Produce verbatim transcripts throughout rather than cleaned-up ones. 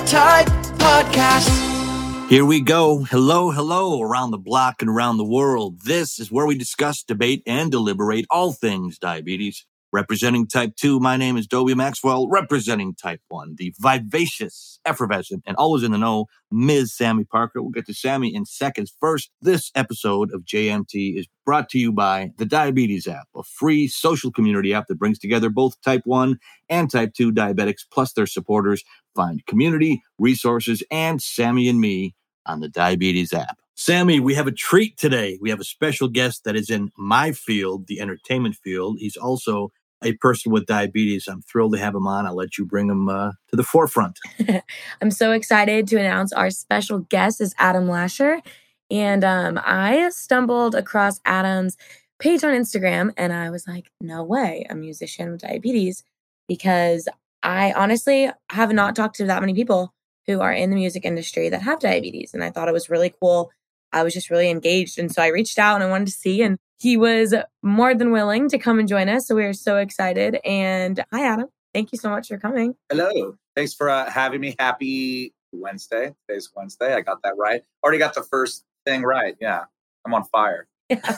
Type Podcast. Here we go. Hello, hello, around the block and around the world. This is where we discuss, debate, and deliberate all things diabetes. Representing type two, my name is Dobie Maxwell. Representing type one, the vivacious, effervescent, and always in the know, Miz Sammy Parker. We'll get to Sammy in seconds. First, this episode of J M T is brought to you by the Diabetes app, a free social community app that brings together both type one and type two diabetics, plus their supporters. Find community, resources, and Sammy and me on the Diabetes app. Sammy, we have a treat today. We have a special guest that is in my field, the entertainment field. He's also a person with diabetes. I'm thrilled to have him on. I'll let you bring him uh, to the forefront. I'm so excited to announce our special guest is Adam Lasher. And um, I stumbled across Adam's page on Instagram and I was like, no way, a musician with diabetes. Because I honestly have not talked to that many people who are in the music industry that have diabetes. And I thought it was really cool. I was just really engaged. And so I reached out and I wanted to see, and he was more than willing to come and join us. So we are so excited. And hi, Adam. Thank you so much for coming. Hello. Thanks for uh, having me. Happy Wednesday. Today's Wednesday. I got that right. Already got the first thing right. Yeah. I'm on fire.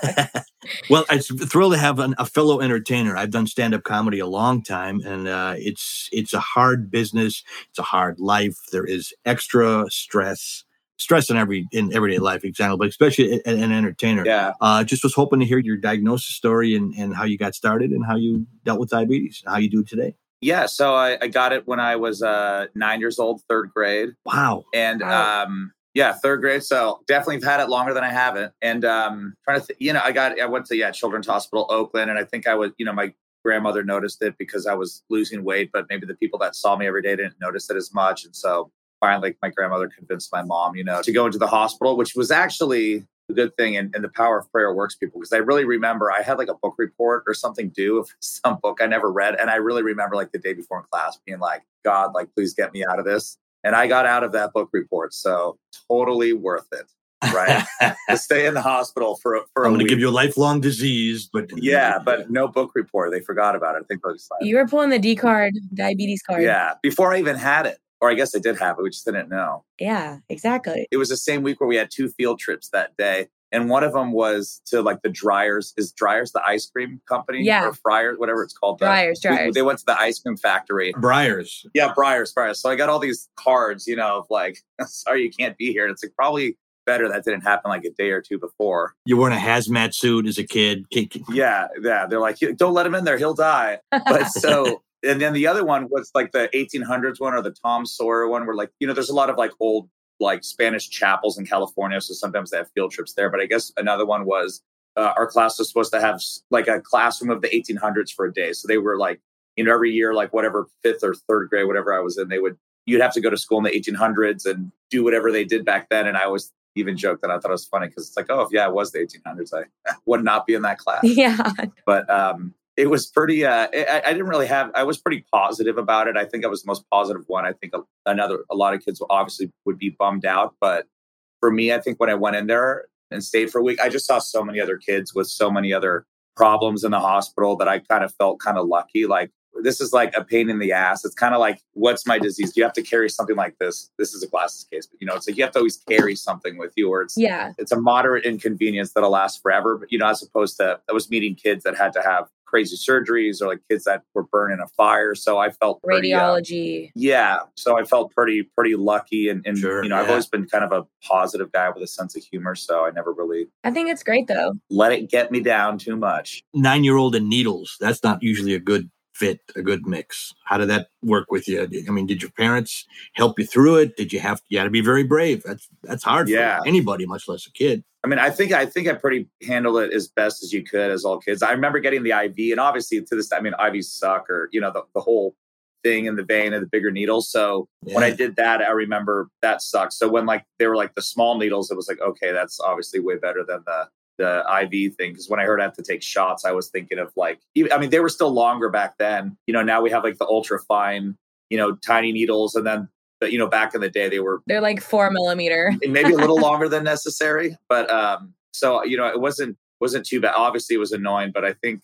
Well, I'm thrilled to have an, a fellow entertainer. I've done stand-up comedy a long time, and uh, it's it's a hard business. It's a hard life. There is extra stress. Stress in every in everyday life, example, but especially an, an entertainer. Yeah. Uh, just was hoping to hear your diagnosis story and, and how you got started and how you dealt with diabetes and how you do it today. Yeah. So I, I got it when I was uh, nine years old, third grade. Wow. And Wow. um, yeah, third grade. So definitely have had it longer than I haven't. And um, trying to, th- you know, I got I went to yeah Children's Hospital Oakland, and I think I was, you know, my grandmother noticed it because I was losing weight, but maybe the people that saw me every day didn't notice it as much, and so. Finally, my grandmother convinced my mom, you know, to go into the hospital, which was actually a good thing. And, and the power of prayer works, people, because I really remember I had like a book report or something due of some book I never read. And I really remember like the day before in class being like, God, like, please get me out of this. And I got out of that book report. So totally worth it. Right. To stay in the hospital for, for I'm a going to week. give you a lifelong disease, but Yeah, but no book report. They forgot about it. I think those You were pulling the D card, diabetes card. Yeah, before I even had it. Or I guess I did have it. We just didn't know. Yeah, exactly. It was the same week where we had two field trips that day. And one of them was to like the Dryers. Is Dryers the ice cream company? Yeah. Or Friars, whatever it's called. Dryers, We- Dryers. They went to the ice cream factory. Briars. Yeah, Briars, Briars. So I got all these cards, you know, of like, sorry, you can't be here. And it's like probably better that didn't happen like a day or two before. You were in a hazmat suit as a kid. Yeah, yeah. They're like, don't let him in there. He'll die. But so... And then the other one was like the eighteen hundreds one or the Tom Sawyer one where like, you know, there's a lot of like old like Spanish chapels in California. So sometimes they have field trips there. But I guess another one was uh, our class was supposed to have like a classroom of the eighteen hundreds for a day. So they were like, you know, every year, like whatever fifth or third grade, whatever I was in, they would, you'd have to go to school in the eighteen hundreds and do whatever they did back then. And I always even joked that I thought it was funny because it's like, oh, if yeah, it was the eighteen hundreds, I would not be in that class. Yeah. But, um, it was pretty, uh, I, I didn't really have, I was pretty positive about it. I think I was the most positive one. I think a, another, a lot of kids obviously would be bummed out. But for me, I think when I went in there and stayed for a week, I just saw so many other kids with so many other problems in the hospital that I kind of felt kind of lucky. Like, this is like a pain in the ass. It's kind of like, what's my disease? You have to carry something like this. This is a glasses case, but you know, it's like you have to always carry something with you, or it's Yeah. it's a moderate inconvenience that'll last forever. But you know, as opposed to I was meeting kids that had to have crazy surgeries or like kids that were burned in a fire. So I felt pretty, uh, Radiology. yeah. So I felt pretty pretty lucky, and, and Sure, you know, I've yeah. always been kind of a positive guy with a sense of humor. So I never really I think it's great though. let it get me down too much. Nine-year-old and needles. That's not usually a good fit, a good mix. How did that work with you? I mean, did your parents help you through it? Did you have, you had to be very brave. That's, that's hard Yeah. for anybody, much less a kid. I mean, I think I think I pretty handled it as best as you could as all kids. I remember getting the I V, and obviously to this, I mean, I Vs suck, or you know, the, the whole thing in the vein and the bigger needles. So Yeah. when I did that, I remember that sucked. So when like they were like the small needles, it was like, okay, that's obviously way better than the the I V thing. Because when I heard I have to take shots, I was thinking of like, even, I mean, they were still longer back then. You know, now we have like the ultra fine, you know, tiny needles, and then. But, you know, back in the day, they were They're like four millimeter. maybe a little longer than necessary. But um, so, you know, it wasn't wasn't too bad. Obviously, it was annoying, but I think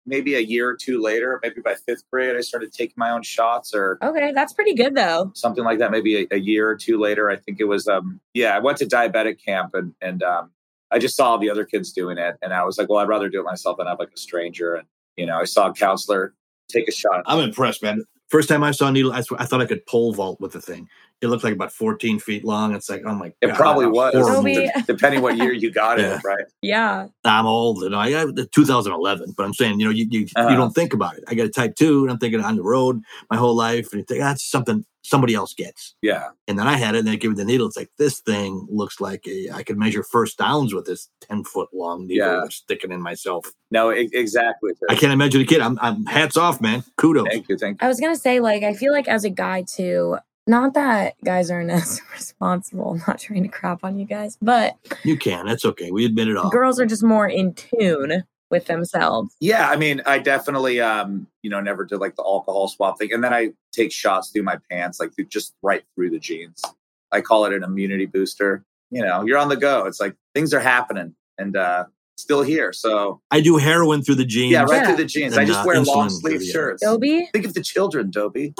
maybe a year or two later, maybe by fifth grade, I started taking my own shots or Okay, that's pretty good though. something like that. Maybe a, a year or two later, I think it was, um, yeah, I went to diabetic camp and, and um, I just saw the other kids doing it. And I was like, well, I'd rather do it myself than have like a stranger. And, you know, I saw a counselor take a shot. I'm impressed, man. First time I saw a needle, I, sw- I thought I could pole vault with the thing. It looked like about fourteen feet long. It's like, oh my It God. probably was, Toby. de- depending what year you got Yeah. it, right? Yeah. I'm old, you know. I got the two thousand eleven, but I'm saying, you know, you you, Uh-huh. you don't think about it. I got a type two, and I'm thinking on the road my whole life, and you think that's something somebody else gets. Yeah. And then I had it, and they give me the needle. It's like this thing looks like a. I could measure first downs with this ten foot long needle Yeah. sticking in myself. No, e- exactly. I can't imagine a kid. I'm, I'm hats off, man. Kudos. Thank you. Thank you. I was gonna say, like, I feel like as a guy too, not that guys aren't as responsible. I'm not trying to crap on you guys, but You can. That's okay. We admit it all. girls are just more in tune with themselves. Yeah, I mean, I definitely, um, you know, never did like the alcohol swap thing, and then I take shots through my pants, like through, just right through the jeans. I call it an immunity booster. You know, you're on the go. It's like things are happening, and uh, still here. So I do heroin through the jeans. yeah, right Yeah. through the jeans. And, I just uh, wear insulin long through sleeve the, uh, shirts. Dobie? Think of the children, Dobie.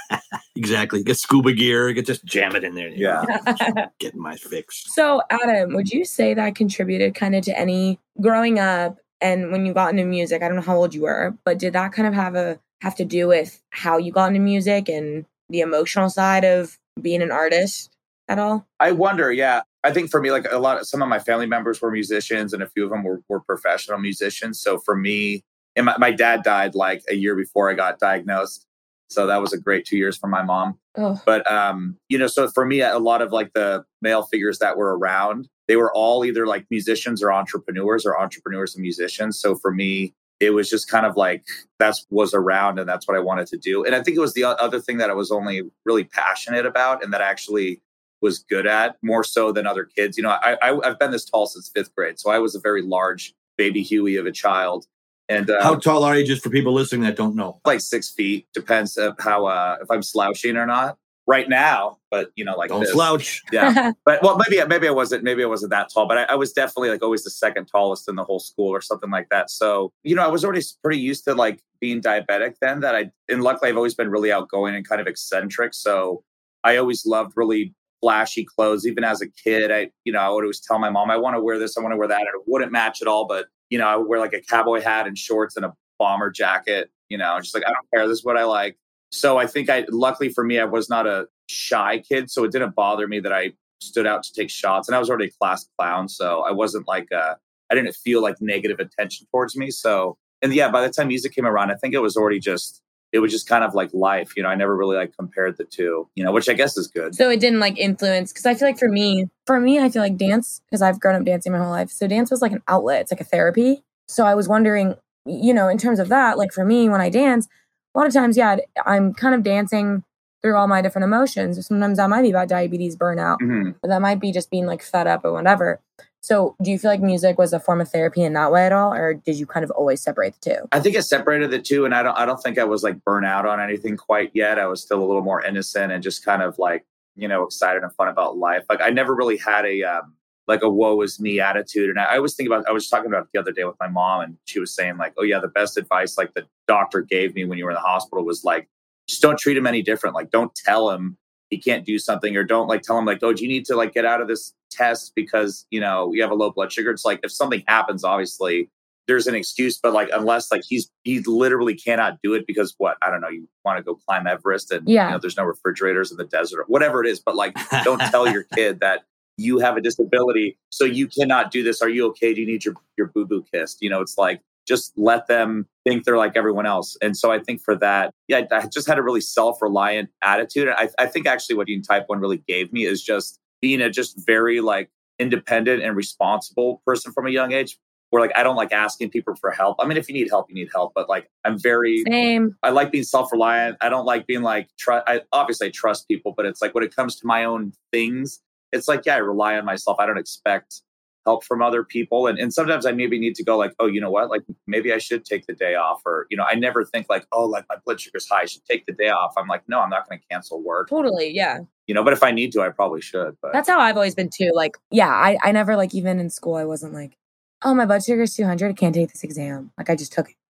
Exactly. Get scuba gear. Get just jam it in there. you know, Yeah. Getting my fix. So, Adam, would you say that contributed kind of to any growing up and when you got into music? I don't know how old you were, but did that kind of have a have to do with how you got into music and the emotional side of being an artist at all? I wonder, yeah. I think for me, like a lot of some of my family members were musicians and a few of them were, were professional musicians. So for me, and my, my dad died like a year before I got diagnosed. So that was a great two years for my mom. Oh, But, um, you know, so for me, a lot of like the male figures that were around, they were all either like musicians or entrepreneurs or entrepreneurs and musicians. So for me, it was just kind of like that's was around and that's what I wanted to do. And I think it was the o- other thing that I was only really passionate about and that I actually was good at more so than other kids. You know, I, I, I've been this tall since fifth grade. So I was a very large baby Huey of a child. And uh, How tall are you, just for people listening that don't know? like six feet, depends of how, uh, if I'm slouching or not right now, but you know, like Don't this. slouch. Yeah. But well, maybe, maybe I wasn't, maybe I wasn't that tall, but I, I was definitely like always the second tallest in the whole school or something like that. So, you know, I was already pretty used to like being diabetic then that I, and luckily I've always been really outgoing and kind of eccentric. So I always loved really flashy clothes. Even as a kid, I, you know, I would always tell my mom, I want to wear this, I want to wear that. And it wouldn't match at all. But, you know, I would wear like a cowboy hat and shorts and a bomber jacket, you know, just like, I don't care. This is what I like. So I think I, luckily for me, I was not a shy kid. So it didn't bother me that I stood out to take shots and I was already a class clown. So I wasn't like, uh, I didn't feel like negative attention towards me. So, and yeah, by the time music came around, I think it was already just, it was just kind of like life, you know, I never really like compared the two, you know, which I guess is good. So it didn't like influence, because I feel like for me, for me, I feel like dance, because I've grown up dancing my whole life. So dance was like an outlet. It's like a therapy. So I was wondering, you know, in terms of that, like for me, when I dance, a lot of times, yeah, I'm kind of dancing through all my different emotions. Sometimes that might be about diabetes, burnout, Mhm. or that might be just being like fed up or whatever. So do you feel like music was a form of therapy in that way at all? Or did you kind of always separate the two? I think it separated the two, and I don't. I don't think I was like burnt out on anything quite yet. I was still a little more innocent and just kind of like, you know, excited and fun about life. Like I never really had a um, like a woe is me attitude. And I, I always think about. I was talking about it the other day with my mom, and she was saying like, oh yeah, the best advice like the doctor gave me when you were in the hospital was like, just don't treat him any different. Like don't tell him he can't do something, or don't like tell him like, oh, do you need to like get out of this test because, you know, you have a low blood sugar. It's like if something happens, obviously there's an excuse, but like unless like he's he literally cannot do it because what, I don't know, you want to go climb Everest and Yeah. you know there's no refrigerators in the desert or whatever it is, but like don't tell your kid that you have a disability so you cannot do this. Are you okay? Do you need your your boo-boo kissed? You know, it's like just let them think they're like everyone else. And so I think for that, yeah, I just had a really self-reliant attitude. And I, I think actually what being type one really gave me is just being a just very like independent and responsible person from a young age where like I don't like asking people for help. I mean, if you need help, you need help. But like I'm very, Same. I like being self-reliant. I don't like being like, tr- I obviously I trust people, but it's like when it comes to my own things, it's like, yeah, I rely on myself. I don't expect help from other people. And, and sometimes I maybe need to go like, oh, you know what? Like maybe I should take the day off, or, you know, I never think like, oh, like my blood sugar's high, I should take the day off. I'm like, no, I'm not going to cancel work, Totally. Yeah. you know, but if I need to, I probably should. But That's how I've always been too. Like, yeah, I, I never like, even in school, I wasn't like, oh, my blood sugar is two hundred. I can't take this exam. Like I just took it.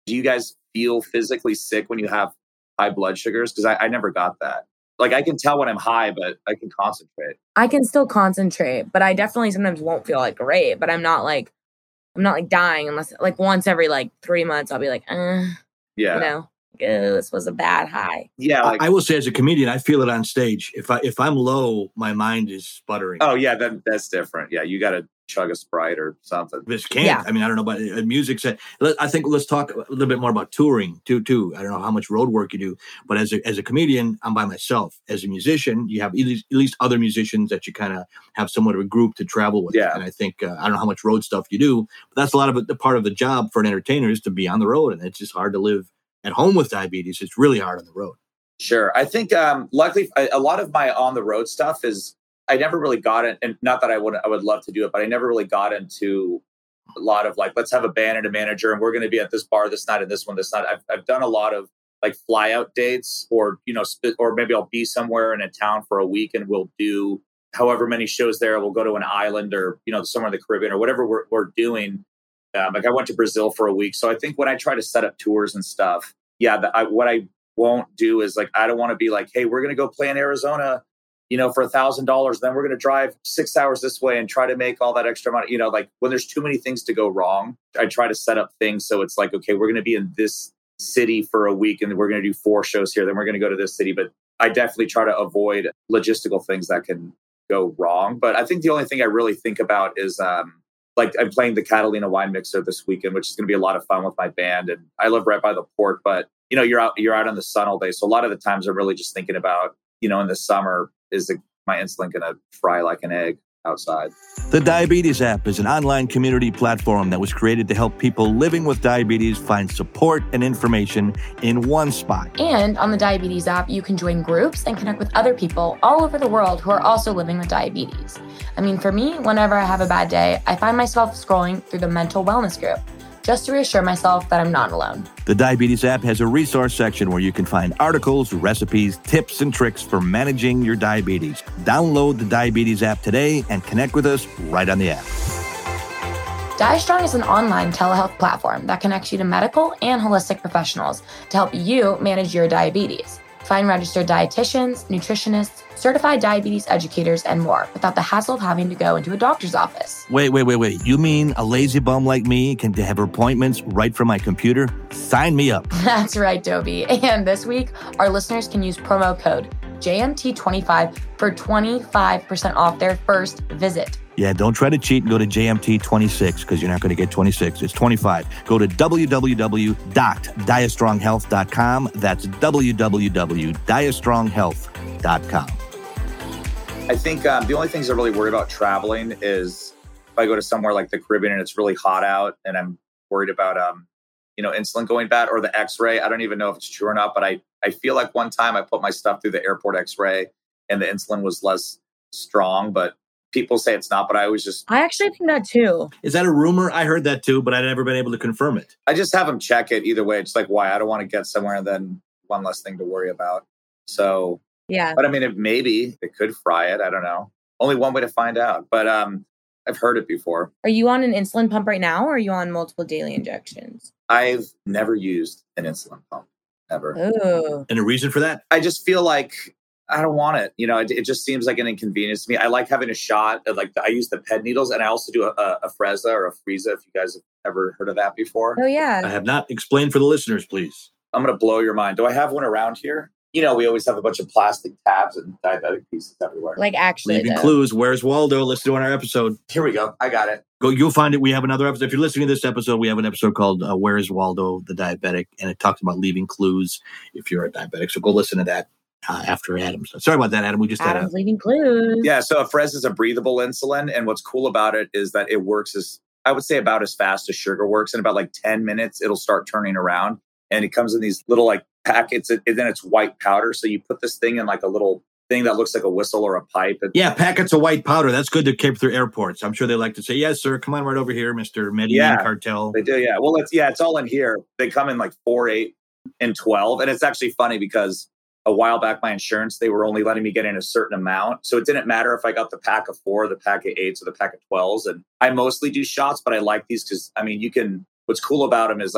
Do you guys feel physically sick when you have high blood sugars? Because I, I never got that. Like I can tell when I'm high, but I can concentrate. I can still concentrate, but I definitely sometimes won't feel like great. But I'm not like, I'm not like dying unless like once every like three months I'll be like, uh, Yeah. you know, like, oh, this was a bad high. Yeah. Like, I, I will say as a comedian, I feel it on stage. If I if I'm low, my mind is sputtering. oh yeah, that, that's different. Yeah, you got to chug a Sprite or something. This can't. Yeah. I mean, I don't know about uh, music. Set. Let- I think let's talk a little bit more about touring too. Too. I don't know how much road work you do, but as a as a comedian, I'm by myself. As a musician, you have at least, at least other musicians that you kind of have somewhat of a group to travel with. Yeah. And I think uh, I don't know how much road stuff you do, but that's a lot of it, the part of the job for an entertainer is to be on the road, and it's just hard to live at home with diabetes. It's really hard on the road. Sure. I think, um, luckily, a, a lot of my on the road stuff is I never really got it, and not that I would I would love to do it, but I never really got into a lot of like, let's have a band and a manager, and we're going to be at this bar this night and this one this night. I've I've done a lot of like fly out dates, or you know, sp- or maybe I'll be somewhere in a town for a week, and we'll do however many shows there. We'll go to an island, or you know, somewhere in the Caribbean, or whatever we're we're doing. Um, like I went to Brazil for a week, so I think when I try to set up tours and stuff, yeah, the, I, what I won't do is like I don't want to be like, hey, we're going to go play in Arizona, you know, for a thousand dollars. Then we're going to drive six hours this way and try to make all that extra money. You know, like when there's too many things to go wrong, I try to set up things so it's like, okay, we're going to be in this city for a week, and we're going to do four shows here. Then we're going to go to this city. But I definitely try to avoid logistical things that can go wrong. But I think the only thing I really think about is um, like I'm playing the Catalina Wine Mixer this weekend, which is going to be a lot of fun with my band. And I live right by the port, but you know, you're out, you're out in the sun all day. So a lot of the times I'm really just thinking about, you know, in the summer, is the, my insulin going to fry like an egg outside? The Diabetes app is an online community platform that was created to help people living with diabetes find support and information in one spot. And on the Diabetes app, you can join groups and connect with other people all over the world who are also living with diabetes. I mean, for me, whenever I have a bad day, I find myself scrolling through the mental wellness group just to reassure myself that I'm not alone. The Diabetes app has a resource section where you can find articles, recipes, tips, and tricks for managing your diabetes. Download the Diabetes app today and connect with us right on the app. DiaStrong is an online telehealth platform that connects you to medical and holistic professionals to help you manage your diabetes. Find registered dietitians, nutritionists, certified diabetes educators, and more without the hassle of having to go into a doctor's office. Wait, wait, wait, wait. You mean a lazy bum like me can have appointments right from my computer? Sign me up. That's right, Dobie. And this week, our listeners can use promo code J M T twenty-five for twenty-five percent off their first visit. Yeah, don't try to cheat and go to J M T twenty-six because you're not going to get twenty-six. It's twenty-five. Go to w w w dot dia strong health dot com. That's w w w dot dia strong health dot com. I think um, the only things I really worry about traveling is if I go to somewhere like the Caribbean and it's really hot out and I'm worried about, um, you know, insulin going bad or the x-ray. I don't even know if it's true or not, but I, I feel like one time I put my stuff through the airport x-ray and the insulin was less strong, but people say it's not, but I always just... I actually think that too. Is that a rumor? I heard that too, but I've never been able to confirm it. I just have them check it either way. It's like, why? I don't want to get somewhere and then one less thing to worry about. So... Yeah. But I mean, it, maybe it could fry it. I don't know. Only one way to find out. But um, I've heard it before. Are you on an insulin pump right now, or are you on multiple daily injections? I've never used an insulin pump, ever. Oh. And a reason for that? I just feel like I don't want it. You know, it, it just seems like an inconvenience to me. I like having a shot. Of like the, I use the pen needles, and I also do a, a, a Freza or a Frieza, if you guys have ever heard of that before. Oh, yeah. I have not. Explain for the listeners, please. I'm going to blow your mind. Do I have one around here? You know, we always have a bunch of plastic tabs and diabetic pieces everywhere. Like actually, Leaving though. clues. Where's Waldo? Listen to our episode. Here we go. I got it. Go. You'll find it. We have another episode. If you're listening to this episode, we have an episode called uh, "Where Is Waldo, the Diabetic," and it talks about leaving clues if you're a diabetic. So go listen to that uh, after Adam's. Sorry about that, Adam. We just Adam's uh, had a leaving clues. Yeah, so Afrezza is a breathable insulin, and what's cool about it is that it works as, I would say, about as fast as sugar works. In about like ten minutes, it'll start turning around, and it comes in these little like packets, and then it's white powder. So you put this thing in like a little thing that looks like a whistle or a pipe. And yeah, packets of white powder. That's good to keep through airports. I'm sure they like to say, "Yes, sir. Come on right over here, Mister Medellin Yeah. Cartel." They do, yeah. Well, it's yeah, it's all in here. They come in like four, eight, and twelve, and it's actually funny because a while back, my insurance, they were only letting me get in a certain amount. So it didn't matter if I got the pack of four, the pack of eights, or the pack of twelves. And I mostly do shots, but I like these because, I mean, you can, what's cool about them is like,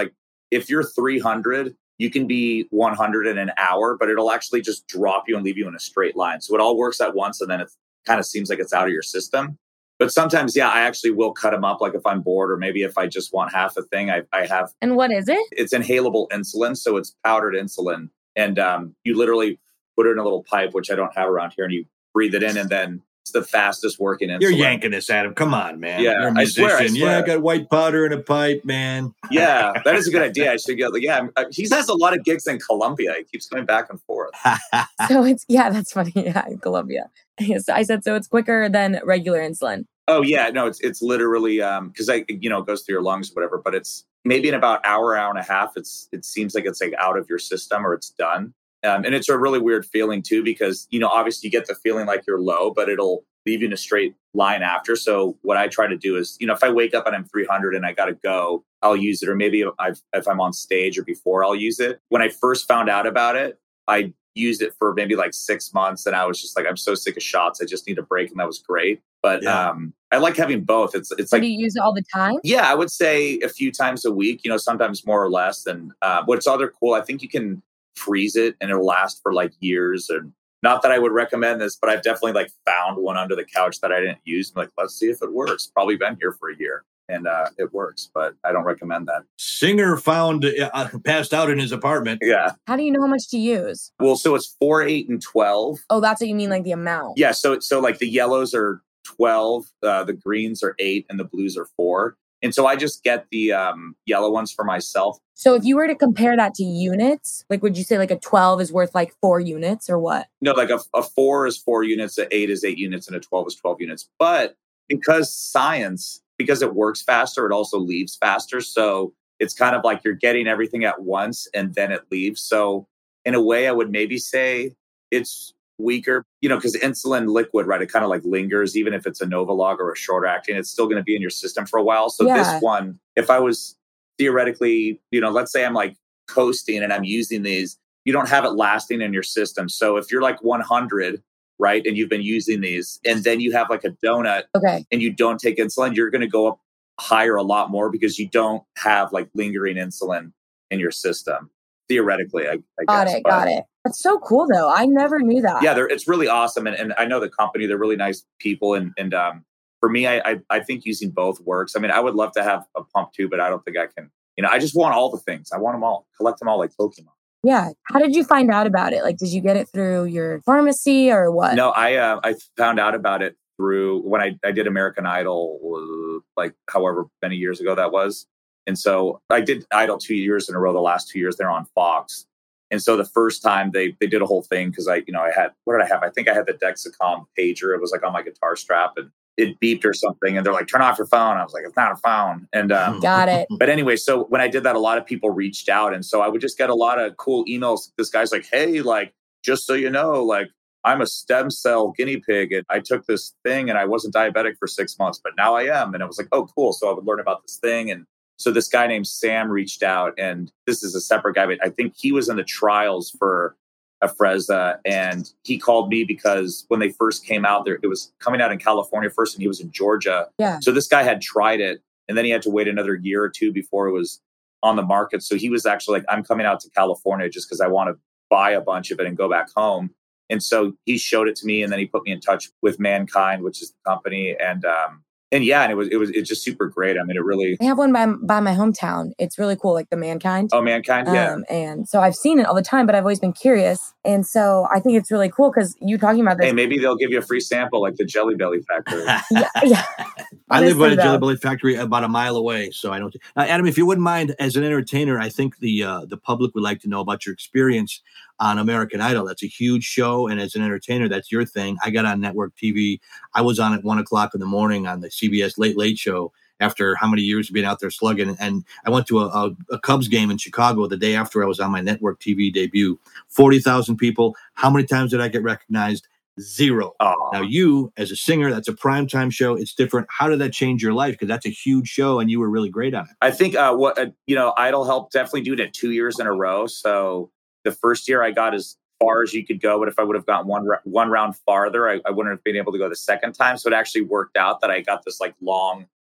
if you're three hundred, you can be one hundred in an hour, but it'll actually just drop you and leave you in a straight line. So it all works at once, and then it kind of seems like it's out of your system. But sometimes, yeah, I actually will cut them up, like if I'm bored, or maybe if I just want half a thing, I, I have. And what is it? It's inhalable insulin, so it's powdered insulin, and um, you literally put it in a little pipe, which I don't have around here, and you breathe it in, and then it's the fastest working insulin. You're yanking this, Adam. Come on, man. Yeah, You're a I musician. swear, I swear. Yeah, I got white powder in a pipe, man. Yeah, that is a good idea. I should get, like, yeah, he has a lot of gigs in Colombia. He keeps going back and forth. So it's, yeah, that's funny. Yeah, in Colombia. Yes, I said, so it's quicker than regular insulin. Oh, yeah. No, it's it's literally, um, because I, you know, it goes through your lungs or whatever, but it's maybe in about hour, hour and a half, it's it seems like it's like out of your system or it's done. Um, and it's a really weird feeling too, because, you know, obviously you get the feeling like you're low, but it'll leave you in a straight line after. So what I try to do is, you know, if I wake up and I'm three hundred and I got to go, I'll use it. Or maybe if, I've, if I'm on stage or before, I'll use it. When I first found out about it, I used it for maybe like six months. And I was just like, I'm so sick of shots. I just need a break. And that was great. But Yeah. um, I like having both. It's it's So like, do you use it all the time? yeah, I would say a few times a week, you know, sometimes more or less. And uh, what's other cool, I think you can freeze it and it'll last for like years. And not that I would recommend this, but I've definitely like found one under the couch that I didn't use. I'm like, let's see if it works. Probably been here for a year and uh, it works, but I don't recommend that. Singer found uh, passed out in his apartment. Yeah. How do you know how much to use? Well, so it's four, eight, and twelve. Oh, that's what you mean, like the amount. Yeah. So so like the yellows are twelve, uh, the greens are eight, and the blues are four. And so I just get the um, yellow ones for myself. So if you were to compare that to units, like would you say like a twelve is worth like four units or what? No, like a, a four is four units, a eight is eight units, and a twelve is twelve units. But because science, because it works faster, it also leaves faster. So it's kind of like you're getting everything at once and then it leaves. So in a way, I would maybe say it's weaker, you know, because insulin liquid, right? It kind of like lingers, even if it's a Novolog or a short acting, it's still going to be in your system for a while. So Yeah. this one, if I was theoretically, you know, let's say I'm like coasting and I'm using these, you don't have it lasting in your system. So if you're like one hundred, right, and you've been using these, and then you have like a donut Okay. and you don't take insulin, you're going to go up higher a lot more because you don't have like lingering insulin in your system. Theoretically, I, I Got guess. it. But Got it. That's so cool though. I never knew that. yeah, they're, it's really awesome. And, and I know the company, they're really nice people. And, and um, for me, I, I, I think using both works. I mean, I would love to have a pump too, but I don't think I can, you know, I just want all the things. I want them all, collect them all like Pokemon. Yeah. How did you find out about it? Like, did you get it through your pharmacy or what? No, I uh, I found out about it through when I, I did American Idol, uh, like however many years ago that was. And so I did Idol two years in a row. The last two years they're on Fox. And so the first time they they did a whole thing because I, you know, I had, what did I have? I think I had the Dexcom pager. It was like on my guitar strap and it beeped or something. And they're like, turn off your phone. I was like, it's not a phone. And um, Got it. but anyway, so when I did that, a lot of people reached out. And so I would just get a lot of cool emails. This guy's like, hey, like, just so you know, like, I'm a stem cell guinea pig. And I took this thing and I wasn't diabetic for six months, but now I am. And I was like, oh, cool. So I would learn about this thing. And so this guy named Sam reached out, and this is a separate guy, but I think he was in the trials for Afrezza, and he called me because when they first came out there, it was coming out in California first, and he was in Georgia. Yeah. So this guy had tried it, and then he had to wait another year or two before it was on the market. So he was actually like, I'm coming out to California just because I want to buy a bunch of it and go back home. And so he showed it to me, and then he put me in touch with Mankind, which is the company. And, um, and yeah, and it was, it was, it's just super great. I mean, it really, I have one by by my hometown. It's really cool, like the Mankind. oh, Mankind. Yeah. Um, and so I've seen it all the time, but I've always been curious. And so I think it's really cool because you talking about this. Hey, maybe they'll give you a free sample like the Jelly Belly Factory. yeah, yeah. I live by Honestly, the though. Jelly Belly factory about a mile away, so I don't. Uh, Adam, if you wouldn't mind, as an entertainer, I think the uh, the public would like to know about your experience on American Idol. That's a huge show, and as an entertainer, that's your thing. I got on network T V. I was on at one o'clock in the morning on the C B S Late Late Show after how many years of being out there slugging. And I went to a, a, a Cubs game in Chicago the day after I was on my network T V debut. forty thousand people. How many times did I get recognized? Zero. Oh. Now, you, as a singer, that's a primetime show. It's different. How did that change your life? Because that's a huge show, and you were really great on it. I think uh, what, uh, you know, Idol helped definitely do it two years in a row. So the first year I got as far as you could go, but if I would have gotten one one round farther, I, I wouldn't have been able to go the second time. So it actually worked out that I got this like long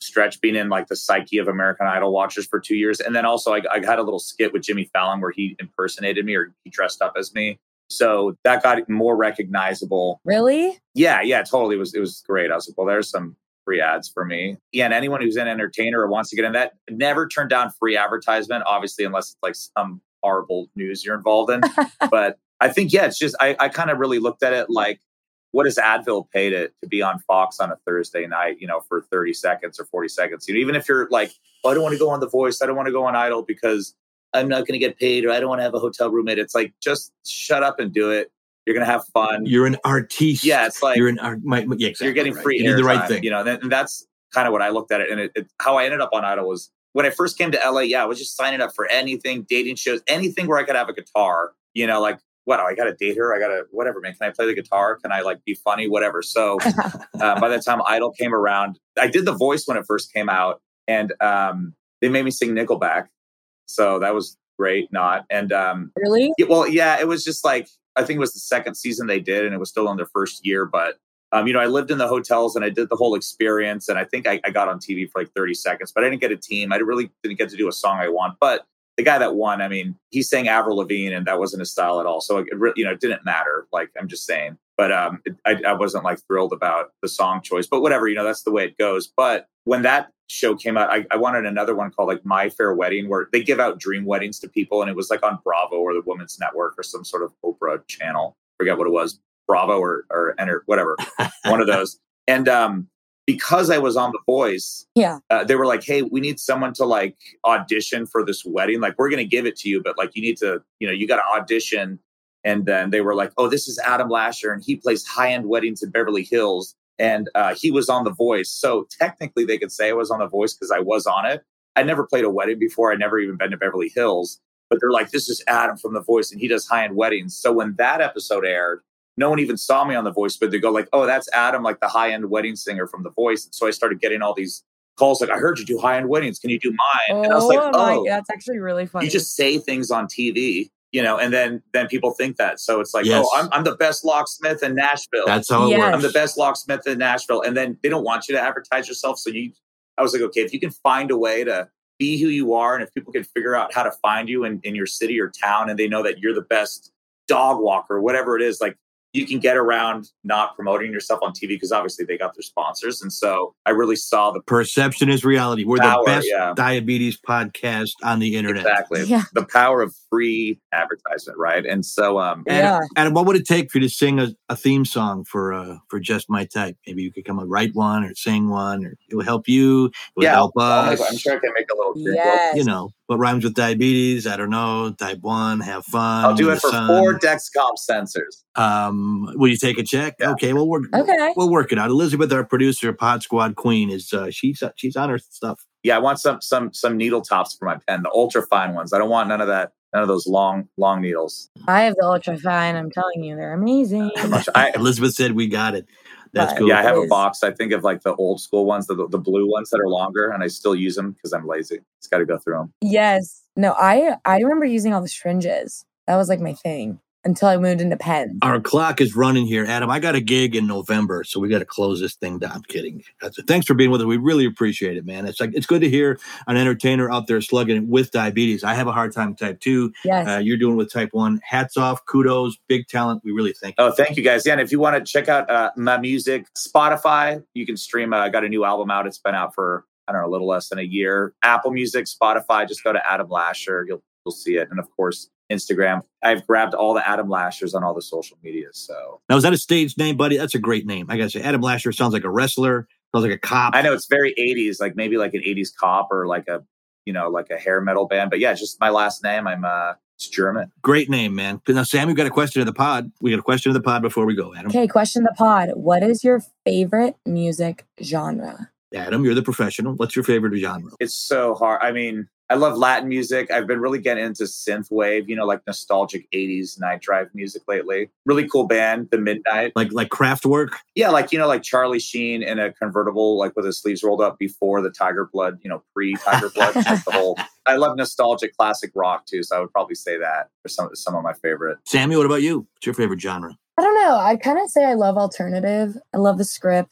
stretch being in like the psyche of American Idol watchers for two years. And then also I, I had a little skit with Jimmy Fallon where he impersonated me or he dressed up as me. So that got more recognizable. Really? Yeah, yeah, totally. It was, it was great. I was like, well, there's some free ads for me. Yeah, and anyone who's an entertainer or wants to get in that, never turn down free advertisement, obviously, unless it's like some horrible news you're involved in. But I think, yeah, it's just, I, I kind of really looked at it like, what does Advil pay to, to be on Fox on a Thursday night, you know, for thirty seconds or forty seconds? You know, even if you're like, oh, I don't want to go on The Voice, I don't want to go on Idol because I'm not going to get paid or I don't want to have a hotel roommate. It's like, just shut up and do it. You're going to have fun. You're an artiste. Yeah, it's like, you're an art. My, yeah, exactly, you're getting right. free You did the right airtime, thing. You know, and, and that's kind of what I looked at it. And it, it, how I ended up on Idol was when I first came to L A, yeah, I was just signing up for anything, dating shows, anything where I could have a guitar, you know, like, what, I got to date her? I got to, whatever, man. Can I play the guitar? Can I like be funny? Whatever. So uh, by the time Idol came around, I did The Voice when it first came out and um, they made me sing Nickelback. So that was great. Not. And um, really? Yeah, well, yeah, it was just like, I think it was the second season they did and it was still in their first year. But, um, you know, I lived in the hotels and I did the whole experience. And I think I, I got on T V for like thirty seconds, but I didn't get a team. I really didn't get to do a song I want. But the guy that won, I mean, he sang Avril Lavigne and that wasn't his style at all. So, it really, you know, it didn't matter. Like, I'm just saying. But um, it, I, I wasn't like thrilled about the song choice. But whatever, you know, that's the way it goes. But when that show came out, I, I wanted another one called like My Fair Wedding, where they give out dream weddings to people. And it was like on Bravo or the Women's Network or some sort of Oprah channel. Forget what it was. Bravo or, or Enter, whatever. One of those. And um, because I was on The Voice, yeah, uh, they were like, hey, we need someone to like audition for this wedding. Like, we're going to give it to you, but like, you need to, you know, you got to audition. And then they were like, oh, this is Adam Lasher and he plays high-end weddings in Beverly Hills. And uh, he was on The Voice. So technically they could say I was on The Voice because I was on it. I never played a wedding before. I'd never even been to Beverly Hills. But they're like, this is Adam from The Voice and he does high-end weddings. So when that episode aired, no one even saw me on The Voice, but they go like, oh, that's Adam, like the high-end wedding singer from The Voice. And so I started getting all these calls like, I heard you do high-end weddings. Can you do mine? Oh, and I was like, oh, my, that's actually really funny. You just say things on T V, you know, and then then people think that. So it's like, yes. oh, I'm, I'm the best locksmith in Nashville. That's how it yes. works. I'm the best locksmith in Nashville. And then they don't want you to advertise yourself. So you, I was like, okay, if you can find a way to be who you are, and if people can figure out how to find you in, in your city or town, and they know that you're the best dog walker, whatever it is, like, you can get around not promoting yourself on T V because obviously they got their sponsors. And so I really saw the perception is reality. We're power, the best yeah. diabetes podcast on the internet. Exactly. Yeah. The power of free advertisement, right? And so, um, Yeah. And, and what would it take for you to sing a, a theme song for uh, for Just My Type? Maybe you could come and write one or sing one, or it will help you. It will yeah, help I'll us. make, I'm sure I can make a little. Yes. You know, what rhymes with diabetes? I don't know. Type one, have fun. I'll do it for sun. four Dexcom sensors. Um, will you take a check? Yeah. Okay, well we're Okay. we'll work it out. Elizabeth, our producer, Pod Squad Queen, is uh, she's uh, she's on her stuff. Yeah, I want some some some needle tops for my pen, the ultra fine ones. I don't want none of that, none of those long long needles. I have the ultra fine. I'm telling you, they're amazing. I, Elizabeth said we got it. That's But- cool. yeah, I have a Is- box. I think of like the old school ones, the the blue ones that are longer, and I still use them because I'm lazy. Just got to go through them. Yes. No, I I remember using all the syringes. That was like my thing until I moved into pens. Our clock is running here, Adam. I got a gig in November, so we got to close this thing down. I'm kidding. That's it. Thanks for being with us. We really appreciate it, man. It's like it's good to hear an entertainer out there slugging it with diabetes. I have a hard time with type two. Yes. Uh, you're doing with type one. Hats off, kudos, big talent. We really thank you. Oh, thank you guys. Yeah, and if you want to check out uh, my music, Spotify, you can stream. I uh, got a new album out. It's been out for, I don't know, a little less than a year. Apple Music, Spotify, just go to Adam Lasher. You'll you'll see it. And of course, Instagram. I've grabbed all the Adam Lashers on all the social media. So Now, is that a stage name, buddy? That's a great name. I got to say, Adam Lasher sounds like a wrestler, sounds like a cop. I know it's very eighties, like maybe like an eighties cop or like a, you know, like a hair metal band. But yeah, it's just my last name. I'm uh, it's German. Great name, man. Now, Sam, we've got a question of the pod. We got a question of the pod before we go, Adam. Okay, question the pod. What is your favorite music genre? Adam, you're the professional. What's your favorite genre? It's so hard. I mean, I love Latin music. I've been really getting into synth wave, you know, like nostalgic eighties night drive music lately. Really cool band, The Midnight. Like like Kraftwerk? Yeah, like, you know, like Charlie Sheen in a convertible, like with his sleeves rolled up before the Tiger Blood, you know, pre-Tiger Blood. Like the whole. I love nostalgic classic rock too, so I would probably say that for some some of my favorite. Sammy, what about you? What's your favorite genre? I don't know. I'd kind of say I love alternative. I love the script.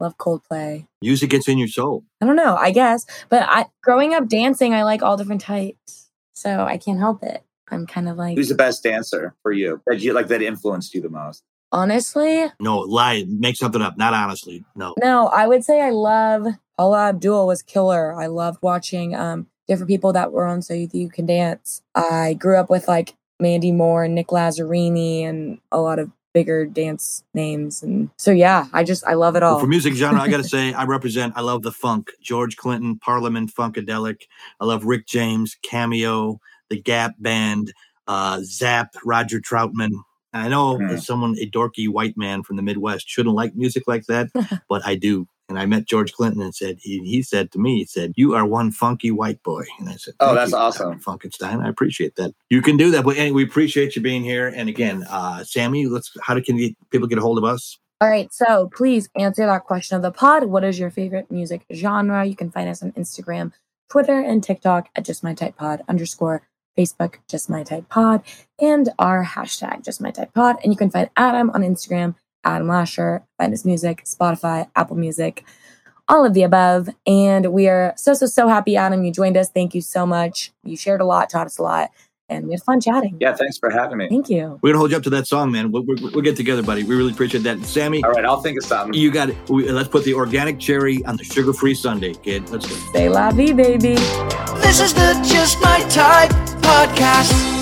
love Coldplay. Music gets in your soul. I don't know, I guess. But I, growing up dancing, I like all different types. So I can't help it. I'm kind of like... Who's the best dancer for you? That you like that influenced you the most? Honestly? No, lie. Make something up. Not honestly. No. No, I would say I love... Paula Abdul was killer. I loved watching um, different people that were on So You, You Can Dance. I grew up with like Mandy Moore and Nick Lazzarini and a lot of bigger dance names. And so, yeah, I just, I love it all. Well, for music genre, I got to say, I represent, I love the funk. George Clinton, Parliament Funkadelic. I love Rick James, Cameo, the Gap Band, uh, Zapp, Roger Troutman. I know Mm. as someone, a dorky white man from the Midwest, shouldn't like music like that, but I do. And I met George Clinton and said, he, he said to me, he said, "You are one funky white boy." And I said, Oh, "Thank that's you, awesome. Doctor Funkenstein. I appreciate that. You can do that. But anyway, we appreciate you being here. And again, uh, Sammy, let's, how do, can you, people get a hold of us? All right, so please answer that question of the pod. What is your favorite music genre? You can find us on Instagram, Twitter, and TikTok at Just My Type Pod underscore, Facebook, Just My Type Pod, and our hashtag, Just My Type Pod. And you can find Adam on Instagram, Adam Lasher, find his music, Spotify, Apple Music, all of the above. And we are so, so, so happy, Adam, you joined us. Thank you so much. You shared a lot, taught us a lot, and we had fun chatting. Yeah, thanks for having me. Thank you. We're going to hold you up to that song, man. We'll, we'll, we'll get together, buddy. We really appreciate that. And Sammy, All right, I'll think of something. you got it. We, let's put the organic cherry on the sugar-free sundae, kid. Let's go. Say la vie, baby. This is the Just My Type podcast.